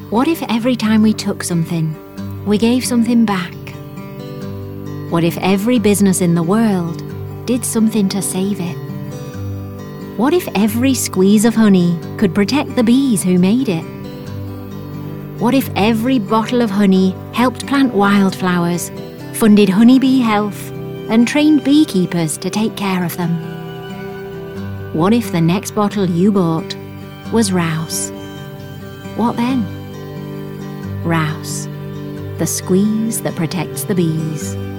What if every time we took something, we gave something back? What if every business in the world did something to save it? What if every squeeze of honey could protect the bees who made it? What if every bottle of honey helped plant wildflowers, funded honeybee health, and trained beekeepers to take care of them? What if the next bottle you bought was Rouse? What then? Rouse, the squeeze that protects the bees.